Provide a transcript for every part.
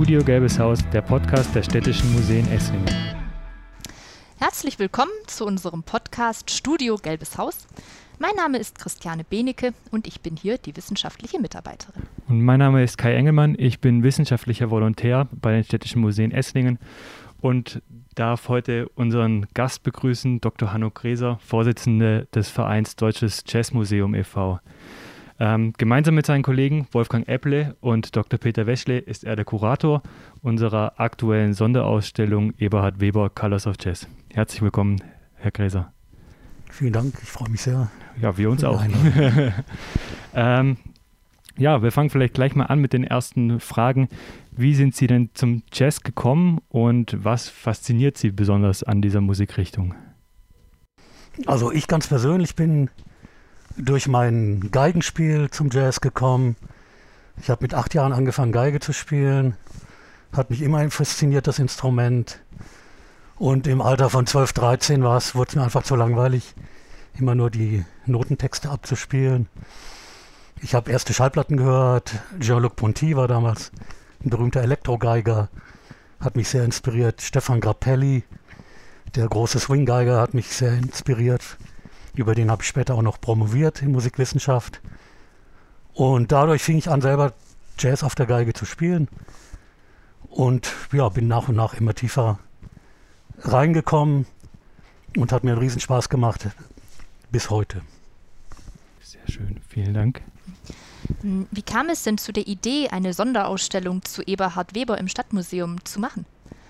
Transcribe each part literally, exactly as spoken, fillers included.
Studio Gelbes Haus, der Podcast der Städtischen Museen Esslingen. Herzlich willkommen zu unserem Podcast Studio Gelbes Haus. Mein Name ist Christiane Benecke und ich bin hier die wissenschaftliche Mitarbeiterin. Und mein Name ist Kai Engelmann, ich bin wissenschaftlicher Volontär bei den Städtischen Museen Esslingen und darf heute unseren Gast begrüßen, Doktor Hanno Gräser, Vorsitzende des Vereins Deutsches Jazzmuseum e V Ähm, gemeinsam mit seinen Kollegen Wolfgang Epple und Doktor Peter Weschle ist er der Kurator unserer aktuellen Sonderausstellung Eberhard Weber Colors of Jazz. Herzlich willkommen, Herr Gräser. Vielen Dank, ich freue mich sehr. Ja, wir uns auch. ähm, ja, wir fangen vielleicht gleich mal an mit den ersten Fragen. Wie sind Sie denn zum Jazz gekommen und was fasziniert Sie besonders an dieser Musikrichtung? Also ich ganz persönlich bin durch mein Geigenspiel zum Jazz gekommen. Ich habe mit acht Jahren angefangen, Geige zu spielen. Hat mich immerhin fasziniert, das Instrument. Und im Alter von zwölf, dreizehn war es, wurde es mir einfach zu langweilig, immer nur die Notentexte abzuspielen. Ich habe erste Schallplatten gehört. Jean-Luc Ponty war damals ein berühmter Elektrogeiger, hat mich sehr inspiriert. Stefan Grappelli, der große Swinggeiger, hat mich sehr inspiriert. Über den habe ich später auch noch promoviert in Musikwissenschaft. Und dadurch fing ich an, selber Jazz auf der Geige zu spielen. Und ja, bin nach und nach immer tiefer reingekommen und hat mir einen Riesenspaß gemacht bis heute. Sehr schön, vielen Dank. Wie kam es denn zu der Idee, eine Sonderausstellung zu Eberhard Weber im Stadtmuseum zu machen?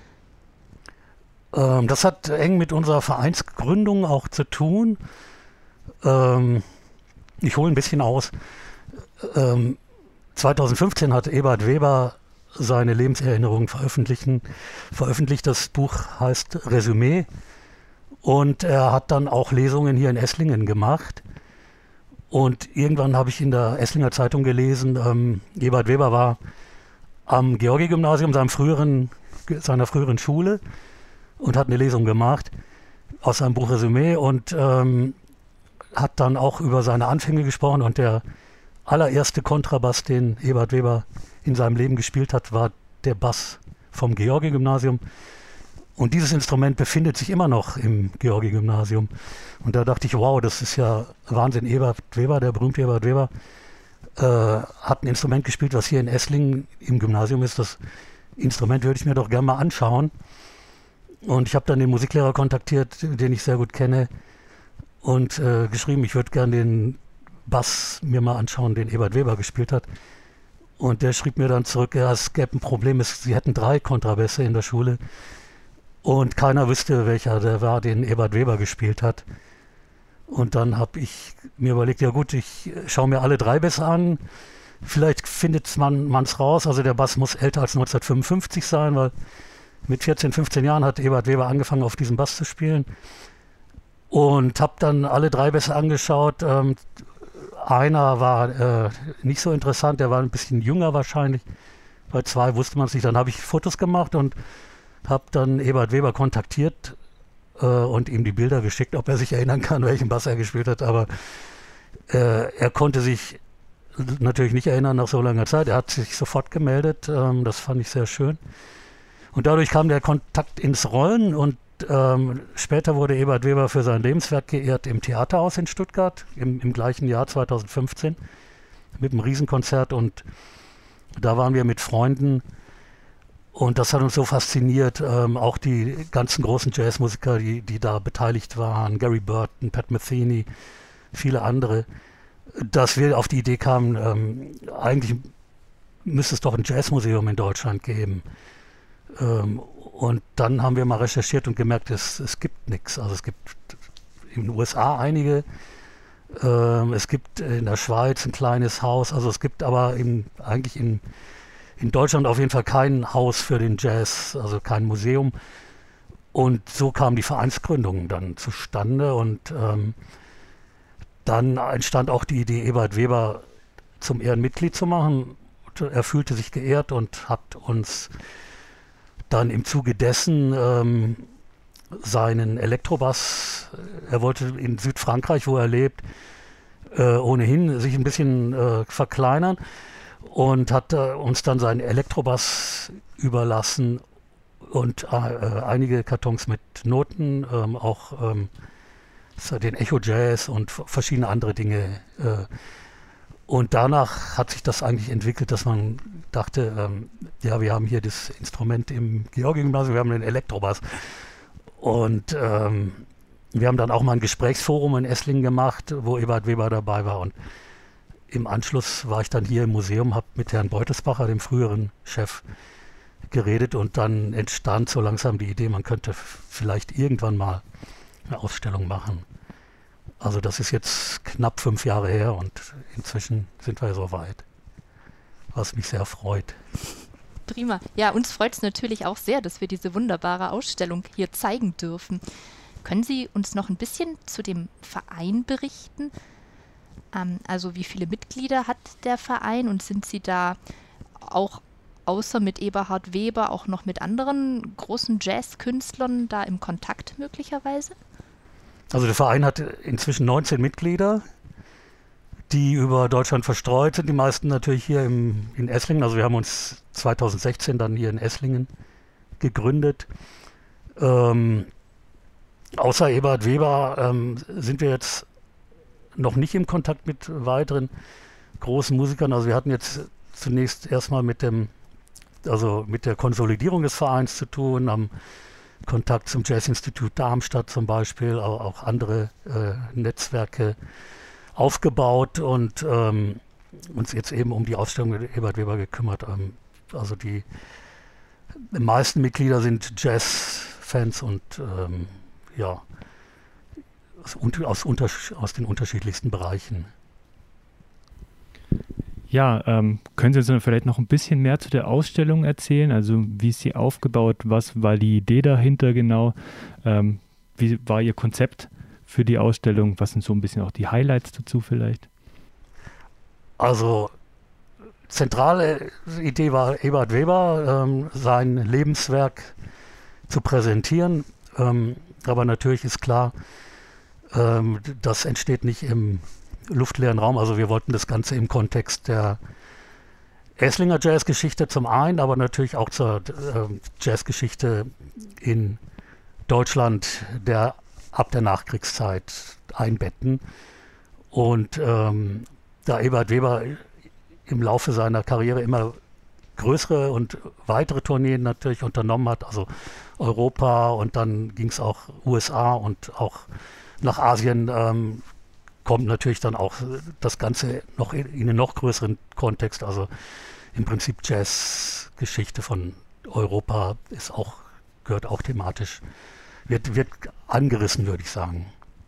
Ähm, das hat eng mit unserer Vereinsgründung auch zu tun. Ähm, ich hole ein bisschen aus. Ähm, zweitausendfünfzehn hat Eberhard Weber seine Lebenserinnerungen veröffentlichen, veröffentlicht. Das Buch heißt Resümee und er hat dann auch Lesungen hier in Esslingen gemacht. Und irgendwann habe ich in der Esslinger Zeitung gelesen, ähm, Eberhard Weber war am Georgi-Gymnasium, seinem früheren, seiner früheren Schule, und hat eine Lesung gemacht aus seinem Buch Resümee und ähm, hat dann auch über seine Anfänge gesprochen. Und der allererste Kontrabass, den Eberhard Weber in seinem Leben gespielt hat, war der Bass vom Georgi-Gymnasium. Und dieses Instrument befindet sich immer noch im Georgi-Gymnasium. Und da dachte ich, wow, das ist ja Wahnsinn. Eberhard Weber, der berühmte Eberhard Weber, äh, hat ein Instrument gespielt, was hier in Esslingen im Gymnasium ist. Das Instrument würde ich mir doch gerne mal anschauen. Und ich habe dann den Musiklehrer kontaktiert, den ich sehr gut kenne, und äh, geschrieben, ich würde gerne den Bass mir mal anschauen, den Eberhard Weber gespielt hat. Und der schrieb mir dann zurück, ja, es gäbe ein Problem, es, sie hätten drei Kontrabässe in der Schule. Und keiner wüsste, welcher der war, den Eberhard Weber gespielt hat. Und dann habe ich mir überlegt, ja gut, ich schaue mir alle drei Bässe an. Vielleicht findet man es raus. Also der Bass muss älter als neunzehnhundertfünfundfünfzig sein, weil mit vierzehn, fünfzehn Jahren hat Eberhard Weber angefangen, auf diesem Bass zu spielen. Und habe dann alle drei Bässe angeschaut. Ähm, einer war äh, nicht so interessant, der war ein bisschen jünger wahrscheinlich. Bei zwei wusste man es nicht. Dann habe ich Fotos gemacht und habe dann Eberhard Weber kontaktiert äh, und ihm die Bilder geschickt, ob er sich erinnern kann, welchen Bass er gespielt hat. Aber äh, er konnte sich natürlich nicht erinnern nach so langer Zeit. Er hat sich sofort gemeldet. Ähm, das fand ich sehr schön. Und dadurch kam der Kontakt ins Rollen. Und ähm, später wurde Eberhard Weber für sein Lebenswerk geehrt im Theaterhaus in Stuttgart im, im gleichen Jahr zweitausendfünfzehn mit einem Riesenkonzert. Und da waren wir mit Freunden. Und das hat uns so fasziniert, ähm, auch die ganzen großen Jazzmusiker, die, die da beteiligt waren, Gary Burton, Pat Metheny, viele andere, dass wir auf die Idee kamen, ähm, eigentlich müsste es doch ein Jazzmuseum in Deutschland geben. Ähm, und dann haben wir mal recherchiert und gemerkt, es, es gibt nichts. Also es gibt in den U S A einige, ähm, es gibt in der Schweiz ein kleines Haus, also es gibt aber in, eigentlich in In Deutschland auf jeden Fall kein Haus für den Jazz, also kein Museum. Und so kam die Vereinsgründung dann zustande. Und ähm, dann entstand auch die Idee, Eberhard Weber zum Ehrenmitglied zu machen. Er fühlte sich geehrt und hat uns dann im Zuge dessen ähm, seinen Elektrobass, er wollte in Südfrankreich, wo er lebt, äh, ohnehin sich ein bisschen äh, verkleinern. Und hat äh, uns dann seinen Elektrobass überlassen und äh, einige Kartons mit Noten, ähm, auch ähm, den Echo Jazz und verschiedene andere Dinge. Äh, und danach hat sich das eigentlich entwickelt, dass man dachte, ähm, ja, wir haben hier das Instrument im Georgi-Gymnasium, wir haben den Elektrobass. Und ähm, wir haben dann auch mal ein Gesprächsforum in Esslingen gemacht, wo Eberhard Weber dabei war. Und im Anschluss war ich dann hier im Museum, habe mit Herrn Beutelsbacher, dem früheren Chef, geredet und dann entstand so langsam die Idee, man könnte vielleicht irgendwann mal eine Ausstellung machen. Also das ist jetzt knapp fünf Jahre her und inzwischen sind wir so weit, was mich sehr freut. Prima. Ja, uns freut es natürlich auch sehr, dass wir diese wunderbare Ausstellung hier zeigen dürfen. Können Sie uns noch ein bisschen zu dem Verein berichten? Ähm, also wie viele Mitglieder hat der Verein und sind Sie da auch außer mit Eberhard Weber auch noch mit anderen großen Jazzkünstlern da im Kontakt möglicherweise? Also der Verein hat inzwischen neunzehn Mitglieder, die über Deutschland verstreut sind. Die meisten natürlich hier im, in Esslingen. Also wir haben uns zweitausendsechzehn dann hier in Esslingen gegründet. Ähm, außer Eberhard Weber ähm, sind wir jetzt noch nicht im Kontakt mit weiteren großen Musikern. Also wir hatten jetzt zunächst erstmal mit dem, also mit der Konsolidierung des Vereins zu tun, haben Kontakt zum Jazzinstitut Darmstadt zum Beispiel, aber auch andere äh, Netzwerke aufgebaut und ähm, uns jetzt eben um die Ausstellung mit Eberhard Weber gekümmert. Ähm, also die, die meisten Mitglieder sind Jazzfans und ähm, ja, aus, aus, unter, aus den unterschiedlichsten Bereichen. Ja, ähm, können Sie uns vielleicht noch ein bisschen mehr zu der Ausstellung erzählen? Also wie ist sie aufgebaut? Was war die Idee dahinter genau? Ähm, wie war Ihr Konzept für die Ausstellung? Was sind so ein bisschen auch die Highlights dazu vielleicht? Also zentrale Idee war Eberhard Weber, ähm, sein Lebenswerk zu präsentieren. Ähm, aber natürlich ist klar, ähm, das entsteht nicht im luftleeren Raum. Also wir wollten das Ganze im Kontext der Esslinger Jazzgeschichte zum einen, aber natürlich auch zur äh, Jazzgeschichte in Deutschland der ab der Nachkriegszeit einbetten. Und ähm, da Eberhard Weber im Laufe seiner Karriere immer größere und weitere Tourneen natürlich unternommen hat, also Europa und dann ging es auch U S A und auch nach Asien, ähm, kommt natürlich dann auch das Ganze noch in, in einen noch größeren Kontext, also im Prinzip Jazzgeschichte von Europa ist auch, gehört auch thematisch, wird, wird angerissen, würde ich sagen.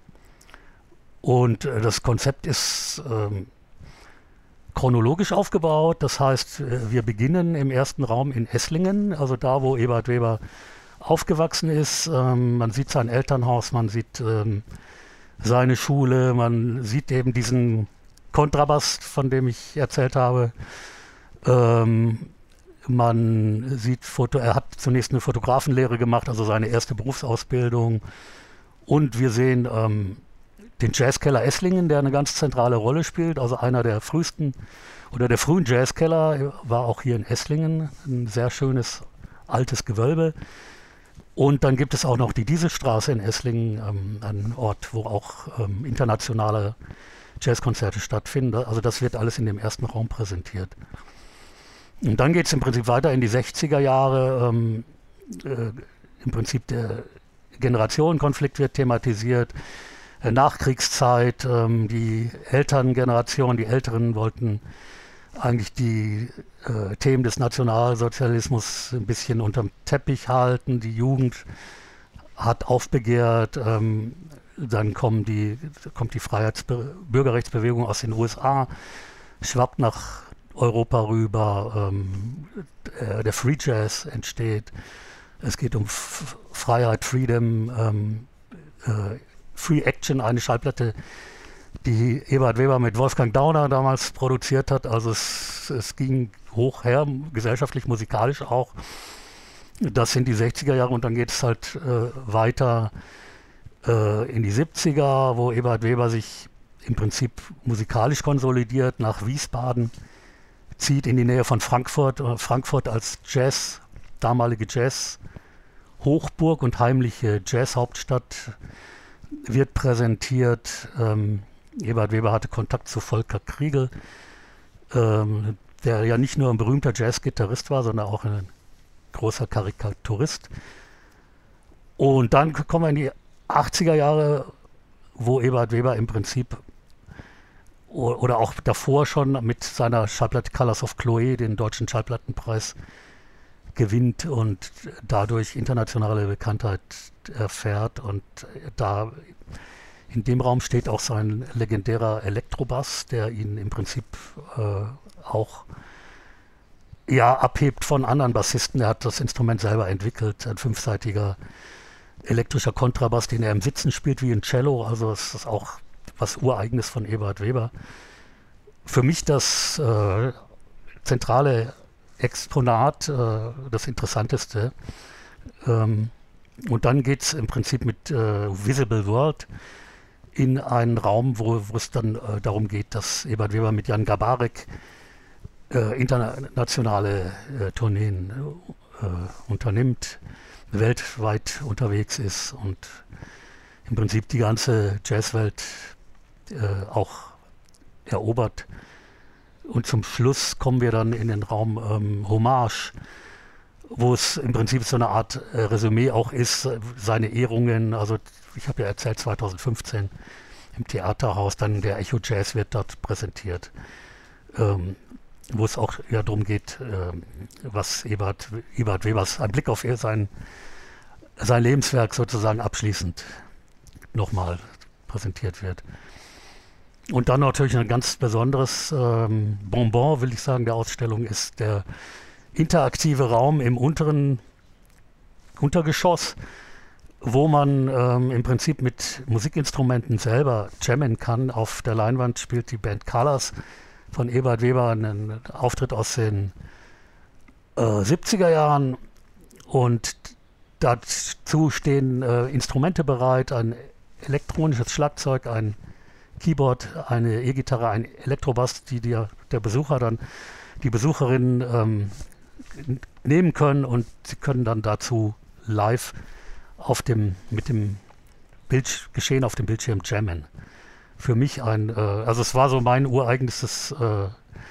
Und äh, das Konzept ist ähm, chronologisch aufgebaut, das heißt, äh, wir beginnen im ersten Raum in Esslingen, also da, wo Eberhard Weber aufgewachsen ist. Ähm, man sieht sein Elternhaus, man sieht ähm, seine Schule, man sieht eben diesen Kontrabass, von dem ich erzählt habe. Ähm, man sieht, Foto, er hat zunächst eine Fotografenlehre gemacht, also seine erste Berufsausbildung. Und wir sehen ähm, den Jazzkeller Esslingen, der eine ganz zentrale Rolle spielt, also einer der frühesten oder der frühen Jazzkeller war auch hier in Esslingen, ein sehr schönes altes Gewölbe. Und dann gibt es auch noch die Dieselstraße in Esslingen, ähm, ein Ort, wo auch ähm, internationale Jazzkonzerte stattfinden. Also das wird alles in dem ersten Raum präsentiert. Und dann geht es im Prinzip weiter in die sechziger Jahre. Ähm, äh, Im Prinzip der Generationenkonflikt wird thematisiert. Äh, Nachkriegszeit, ähm, die Elterngeneration, die Älteren wollten eigentlich die äh, Themen des Nationalsozialismus ein bisschen unterm Teppich halten. Die Jugend hat aufbegehrt. Ähm, dann kommen die, kommt die Freiheitsbe- Bürgerrechtsbewegung aus den U S A, schwappt nach Europa rüber. Ähm, äh, der Free Jazz entsteht. Es geht um F- Freiheit, Freedom, ähm, äh, Free Action, eine Schallplatte, die Eberhard Weber mit Wolfgang Dauner damals produziert hat. Also es, es ging hoch her, gesellschaftlich, musikalisch auch. Das sind die sechziger Jahre und dann geht es halt äh, weiter äh, in die siebziger, wo Eberhard Weber sich im Prinzip musikalisch konsolidiert, nach Wiesbaden zieht, in die Nähe von Frankfurt. Frankfurt als Jazz damalige Jazz-Hochburg und heimliche Jazz-Hauptstadt wird präsentiert. Ähm, Ebert Weber hatte Kontakt zu Volker Kriegel, ähm, der ja nicht nur ein berühmter Jazz-Gitarrist war, sondern auch ein großer Karikaturist. Und dann kommen wir in die achtziger Jahre, wo Ebert Weber im Prinzip oder auch davor schon mit seiner Schallplatte Colors of Chloe den Deutschen Schallplattenpreis gewinnt und dadurch internationale Bekanntheit erfährt. Und da in dem Raum steht auch sein legendärer Elektrobass, der ihn im Prinzip äh, auch ja, abhebt von anderen Bassisten. Er hat das Instrument selber entwickelt, ein fünfseitiger elektrischer Kontrabass, den er im Sitzen spielt wie ein Cello. Also es ist auch was Ureigenes von Ebert Weber. Für mich das äh, zentrale Exponat, äh, das Interessanteste. Ähm, und dann geht es im Prinzip mit äh, Visible World in einen Raum, wo, wo es dann äh, darum geht, dass Ebert Weber mit Jan Garbarek äh, internationale äh, Tourneen äh, unternimmt, weltweit unterwegs ist und im Prinzip die ganze Jazzwelt äh, auch erobert. Und zum Schluss kommen wir dann in den Raum ähm, Hommage, wo es im Prinzip so eine Art äh, Resümee auch ist, äh, seine Ehrungen. Also ich habe ja erzählt, zweitausendfünfzehn im Theaterhaus, dann der Echo Jazz wird dort präsentiert, ähm, wo es auch ja darum geht, äh, was Ebert, Ebert Webers, ein Blick auf sein, sein Lebenswerk sozusagen abschließend nochmal präsentiert wird. Und dann natürlich ein ganz besonderes ähm, Bonbon, will ich sagen, der Ausstellung ist der interaktive Raum im unteren Untergeschoss, wo man ähm, im Prinzip mit Musikinstrumenten selber jammen kann. Auf der Leinwand spielt die Band Colors von Ebert Weber einen Auftritt aus den äh, siebziger Jahren und dazu stehen äh, Instrumente bereit, ein elektronisches Schlagzeug, ein Keyboard, eine E-Gitarre, ein Elektrobass, die der, der Besucher dann, die Besucherinnen ähm, nehmen können und sie können dann dazu live auf dem, mit dem Bild, Geschehen auf dem Bildschirm jammen. Für mich ein, äh, also es war so mein ureigenstes äh,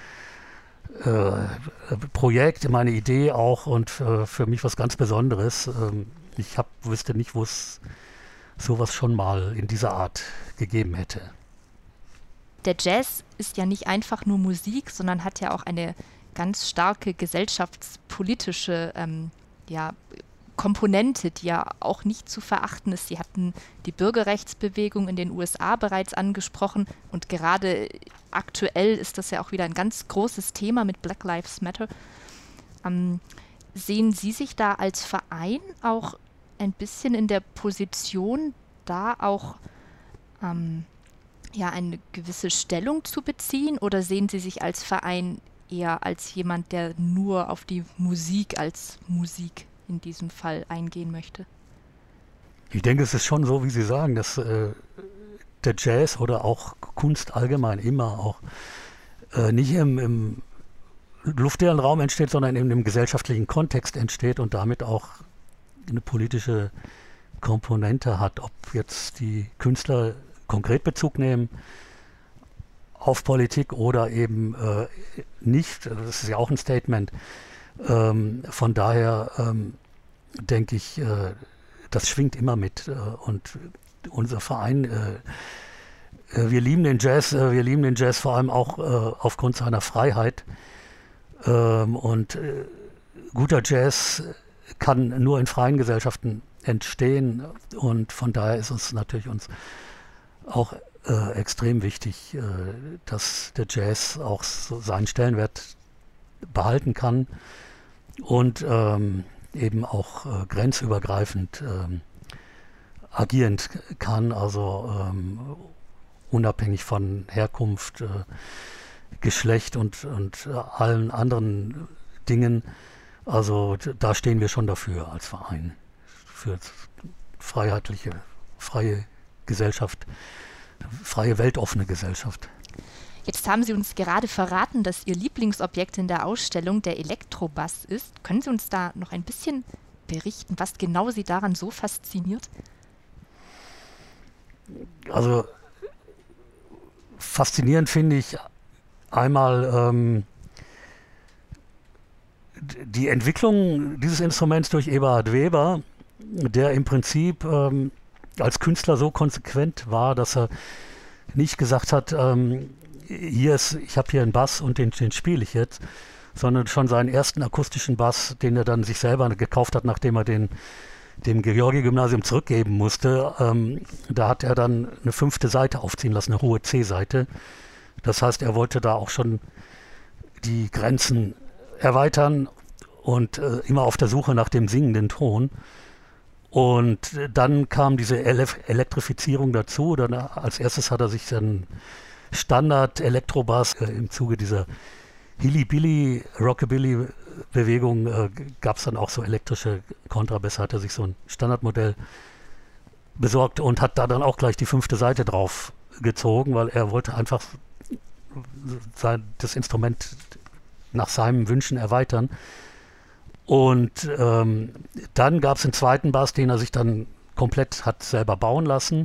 äh, Projekt, meine Idee auch und äh, für mich was ganz Besonderes. Ähm, ich hab, wüsste nicht, wo es sowas schon mal in dieser Art gegeben hätte. Der Jazz ist ja nicht einfach nur Musik, sondern hat ja auch eine ganz starke gesellschaftspolitische ähm, ja, Komponente, die ja auch nicht zu verachten ist. Sie hatten die Bürgerrechtsbewegung in den U S A bereits angesprochen und gerade aktuell ist das ja auch wieder ein ganz großes Thema mit Black Lives Matter. Ähm, sehen Sie sich da als Verein auch ein bisschen in der Position, da auch ähm, ja, eine gewisse Stellung zu beziehen, oder sehen Sie sich als Verein eher als jemand, der nur auf die Musik als Musik in diesem Fall eingehen möchte? Ich denke, es ist schon so, wie Sie sagen, dass äh, der Jazz oder auch Kunst allgemein immer auch äh, nicht im, im luftleeren Raum entsteht, sondern in einem gesellschaftlichen Kontext entsteht und damit auch eine politische Komponente hat. Ob jetzt die Künstler konkret Bezug nehmen auf Politik oder eben äh, nicht, das ist ja auch ein Statement. Ähm, von daher ähm, denke ich, äh, das schwingt immer mit äh, und unser Verein, äh, äh, wir lieben den Jazz, äh, wir lieben den Jazz vor allem auch äh, aufgrund seiner Freiheit ähm, und äh, guter Jazz kann nur in freien Gesellschaften entstehen und von daher ist es natürlich uns auch äh, extrem wichtig, äh, dass der Jazz auch so seinen Stellenwert behalten kann und ähm, eben auch äh, grenzübergreifend ähm, agieren kann, also ähm, unabhängig von Herkunft, äh, Geschlecht und, und äh, allen anderen Dingen. Also da stehen wir schon dafür als Verein, für freiheitliche, freie Gesellschaft, freie, weltoffene Gesellschaft. Jetzt haben Sie uns gerade verraten, dass Ihr Lieblingsobjekt in der Ausstellung der Elektrobass ist. Können Sie uns da noch ein bisschen berichten, was genau Sie daran so fasziniert? Also faszinierend finde ich einmal ähm, die Entwicklung dieses Instruments durch Eberhard Weber, der im Prinzip ähm, als Künstler so konsequent war, dass er nicht gesagt hat, ähm, hier ist, ich habe hier einen Bass und den, den spiele ich jetzt, sondern schon seinen ersten akustischen Bass, den er dann sich selber gekauft hat, nachdem er den dem Georgi-Gymnasium zurückgeben musste, ähm, da hat er dann eine fünfte Seite aufziehen lassen, eine hohe C-Seite. Das heißt, er wollte da auch schon die Grenzen erweitern und äh, immer auf der Suche nach dem singenden Ton. Und dann kam diese Ele- Elektrifizierung dazu. Dann, als erstes hat er sich dann Standard-Elektrobass äh, im Zuge dieser Hilly-Billy, Rockabilly-Bewegung äh, gab es dann auch so elektrische Kontrabässe, hat er sich so ein Standardmodell besorgt und hat da dann auch gleich die fünfte Seite drauf gezogen, weil er wollte einfach sein, das Instrument nach seinen Wünschen erweitern. Und ähm, dann gab es einen zweiten Bass, den er sich dann komplett hat selber bauen lassen.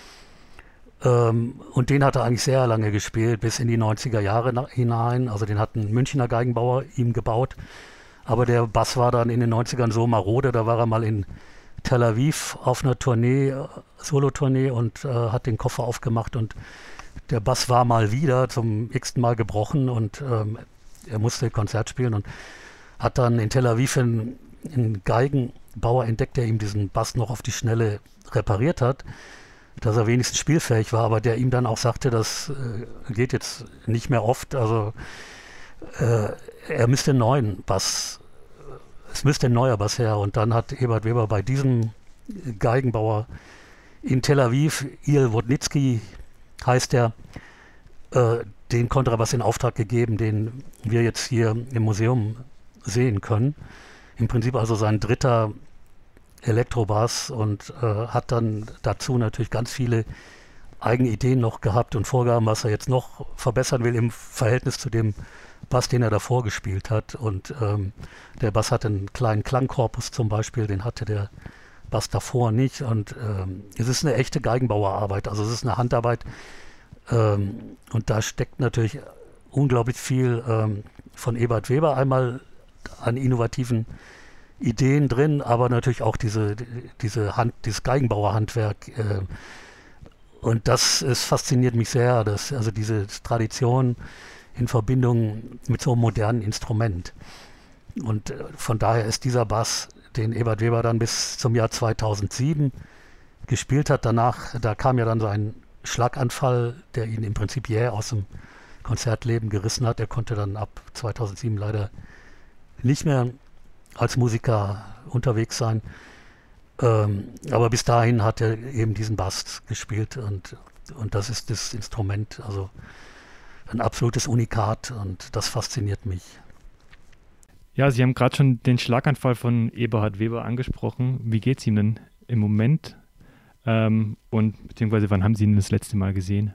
Ähm, und den hat er eigentlich sehr lange gespielt, bis in die neunziger Jahre na- hinein. Also den hat ein Münchner Geigenbauer ihm gebaut. Aber der Bass war dann in den neunzigern so marode, da war er mal in Tel Aviv auf einer Tournee, äh, Solo-Tournee und äh, hat den Koffer aufgemacht und der Bass war mal wieder zum x-ten Mal gebrochen und ähm, er musste Konzert spielen und hat dann in Tel Aviv einen, einen Geigenbauer entdeckt, der ihm diesen Bass noch auf die Schnelle repariert hat, dass er wenigstens spielfähig war, aber der ihm dann auch sagte, das äh, geht jetzt nicht mehr oft, also äh, er müsste einen neuen Bass, es müsste ein neuer Bass her. Und dann hat Eberhard Weber bei diesem Geigenbauer in Tel Aviv, Il Wodnicki heißt er, äh, den Kontrabass in Auftrag gegeben, den wir jetzt hier im Museum sehen können. Im Prinzip also sein dritter Elektrobass und äh, hat dann dazu natürlich ganz viele eigene Ideen noch gehabt und Vorgaben, was er jetzt noch verbessern will im Verhältnis zu dem Bass, den er davor gespielt hat. Und ähm, der Bass hat einen kleinen Klangkorpus zum Beispiel, den hatte der Bass davor nicht. Und ähm, es ist eine echte Geigenbauerarbeit, also es ist eine Handarbeit. Ähm, und da steckt natürlich unglaublich viel ähm, von Eberhard Weber einmal an innovativen Ideen drin, aber natürlich auch diese, diese Hand, dieses Geigenbauerhandwerk. Äh, und das ist, fasziniert mich sehr, dass, also diese Tradition in Verbindung mit so einem modernen Instrument. Und äh, von daher ist dieser Bass, den Eberhard Weber dann bis zum Jahr zweitausendsieben gespielt hat, danach, da kam ja dann so ein Schlaganfall, der ihn im Prinzip jäh aus dem Konzertleben gerissen hat. Er konnte dann ab zweitausendsieben leider nicht mehr als Musiker unterwegs sein. Ähm, aber bis dahin hat er eben diesen Bass gespielt und, und das ist das Instrument, also ein absolutes Unikat und das fasziniert mich. Ja, Sie haben gerade schon den Schlaganfall von Eberhard Weber angesprochen. Wie geht es ihm denn im Moment? Ähm, und beziehungsweise wann haben Sie ihn das letzte Mal gesehen?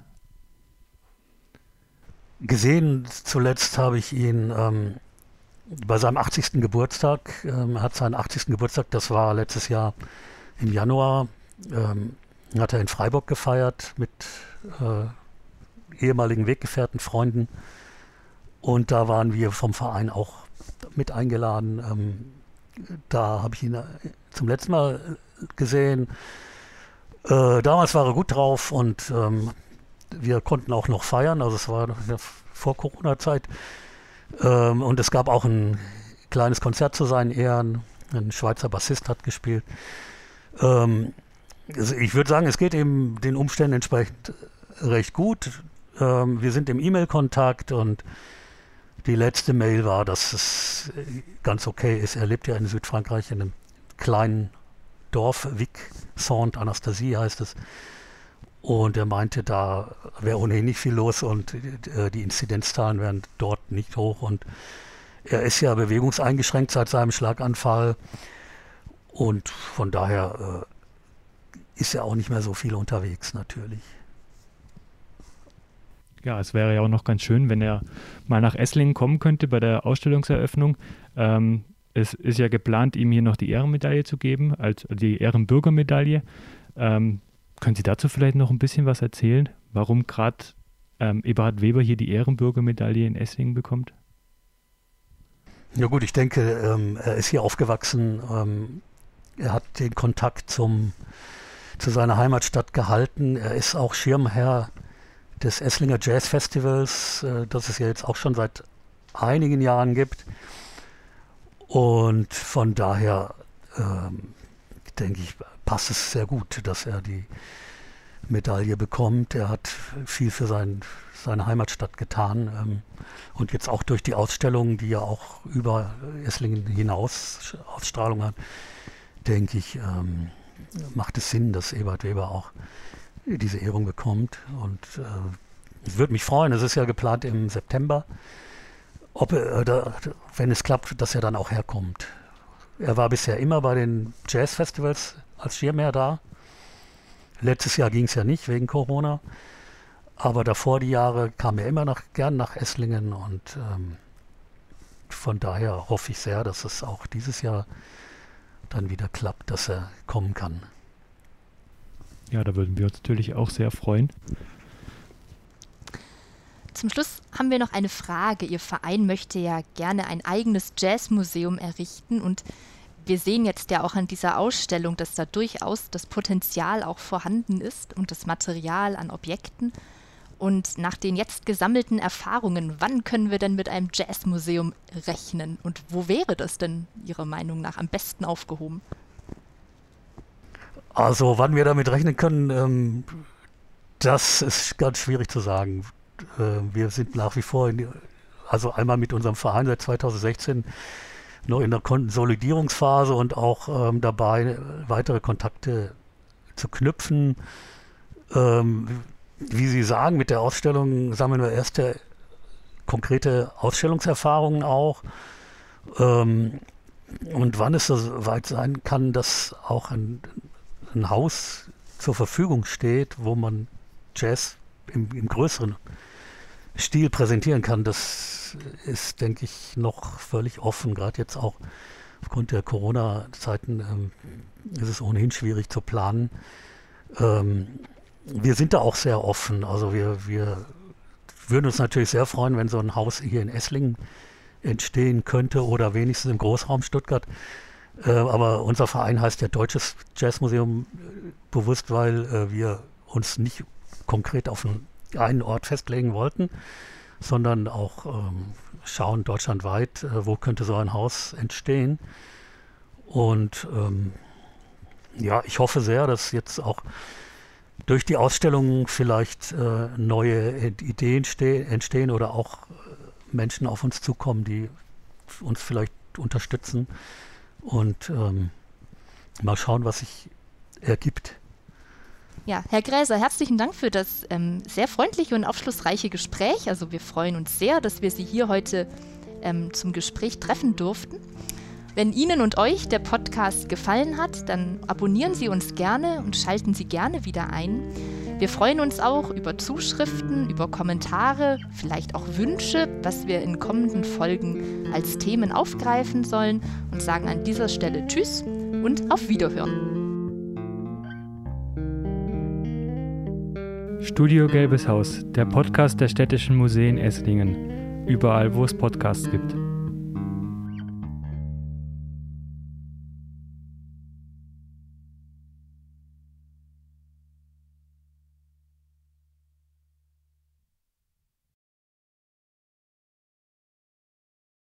Gesehen zuletzt habe ich ihn ähm, bei seinem achtzigsten Geburtstag. Ähm, er hat seinen achtzigsten Geburtstag, das war letztes Jahr im Januar, ähm, hat er in Freiburg gefeiert mit äh, ehemaligen Weggefährten, Freunden. Und da waren wir vom Verein auch mit eingeladen. Ähm, da habe ich ihn zum letzten Mal gesehen. Äh, damals war er gut drauf und ähm, wir konnten auch noch feiern. Also es war vor Corona-Zeit. Ähm, und es gab auch ein kleines Konzert zu seinen Ehren. Ein Schweizer Bassist hat gespielt. Ähm, also ich würde sagen, es geht eben den Umständen entsprechend recht gut. Ähm, wir sind im E-Mail-Kontakt und die letzte Mail war, dass es ganz okay ist. Er lebt ja in Südfrankreich in einem kleinen Dorf, Vic, Sainte-Anastasie heißt es. Und er meinte, da wäre ohnehin nicht viel los und äh, die Inzidenzzahlen wären dort nicht hoch. Und er ist ja bewegungseingeschränkt seit seinem Schlaganfall. Und von daher äh, ist er auch nicht mehr so viel unterwegs natürlich. ja, es wäre ja auch noch ganz schön, wenn er mal nach Esslingen kommen könnte bei der Ausstellungseröffnung. Ähm, es ist ja geplant, ihm hier noch die Ehrenmedaille zu geben, als die Ehrenbürgermedaille. Ähm, können Sie dazu vielleicht noch ein bisschen was erzählen, warum gerade ähm, Eberhard Weber hier die Ehrenbürgermedaille in Esslingen bekommt? Ja gut, ich denke, ähm, er ist hier aufgewachsen. Ähm, er hat den Kontakt zum, zu seiner Heimatstadt gehalten. Er ist auch Schirmherr des Esslinger Jazz Festivals, äh, das es ja jetzt auch schon seit einigen Jahren gibt. Und von daher ähm, denke ich, passt es sehr gut, dass er die Medaille bekommt. Er hat viel für sein, seine Heimatstadt getan. Ähm, und jetzt auch durch die Ausstellung, die ja auch über Esslingen hinaus Ausstrahlung hat, denke ich, ähm, macht es Sinn, dass Eberhard Weber auch diese Ehrung bekommt. Und äh, ich würde mich freuen, es ist ja geplant im September, ob er, da, wenn es klappt, dass er dann auch herkommt. Er war bisher immer bei den Jazzfestivals als Schirmherr da. Letztes Jahr ging es ja nicht wegen Corona, aber davor die Jahre kam er immer noch gern nach Esslingen und ähm, von daher hoffe ich sehr, dass es auch dieses Jahr dann wieder klappt, dass er kommen kann. Ja, da würden wir uns natürlich auch sehr freuen. Zum Schluss haben wir noch eine Frage. Ihr Verein möchte ja gerne ein eigenes Jazzmuseum errichten und wir sehen jetzt ja auch an dieser Ausstellung, dass da durchaus das Potenzial auch vorhanden ist und das Material an Objekten. Und nach den jetzt gesammelten Erfahrungen, wann können wir denn mit einem Jazzmuseum rechnen? Und wo wäre das denn Ihrer Meinung nach am besten aufgehoben? Also wann wir damit rechnen können, ähm, das ist ganz schwierig zu sagen. Äh, wir sind nach wie vor, in die, also einmal mit unserem Verein seit zweitausendsechzehn, noch in der Konsolidierungsphase und auch ähm, dabei, weitere Kontakte zu knüpfen. Ähm, wie Sie sagen, mit der Ausstellung sammeln wir erste konkrete Ausstellungserfahrungen auch. Ähm, und wann es so weit sein kann, dass auch ein, ein Haus zur Verfügung steht, wo man Jazz im, im größeren Stil präsentieren kann, das ist, denke ich, noch völlig offen. Gerade jetzt auch aufgrund der Corona-Zeiten ähm, ist es ohnehin schwierig zu planen. Ähm, wir sind da auch sehr offen. Also wir, wir würden uns natürlich sehr freuen, wenn so ein Haus hier in Esslingen entstehen könnte oder wenigstens im Großraum Stuttgart. Äh, aber unser Verein heißt ja Deutsches Jazzmuseum äh, bewusst, weil äh, wir uns nicht konkret auf einen einen Ort festlegen wollten, sondern auch ähm, schauen deutschlandweit, äh, wo könnte so ein Haus entstehen. Und ähm, ja, ich hoffe sehr, dass jetzt auch durch die Ausstellung vielleicht äh, neue Ideen ste- entstehen oder auch äh, Menschen auf uns zukommen, die uns vielleicht unterstützen und ähm, mal schauen, was sich ergibt. Ja, Herr Gräser, herzlichen Dank für das ähm, sehr freundliche und aufschlussreiche Gespräch. Also wir freuen uns sehr, dass wir Sie hier heute ähm, zum Gespräch treffen durften. Wenn Ihnen und euch der Podcast gefallen hat, dann abonnieren Sie uns gerne und schalten Sie gerne wieder ein. Wir freuen uns auch über Zuschriften, über Kommentare, vielleicht auch Wünsche, was wir in kommenden Folgen als Themen aufgreifen sollen und sagen an dieser Stelle Tschüss und auf Wiederhören. Studio Gelbes Haus, der Podcast der Städtischen Museen Esslingen. Überall, wo es Podcasts gibt.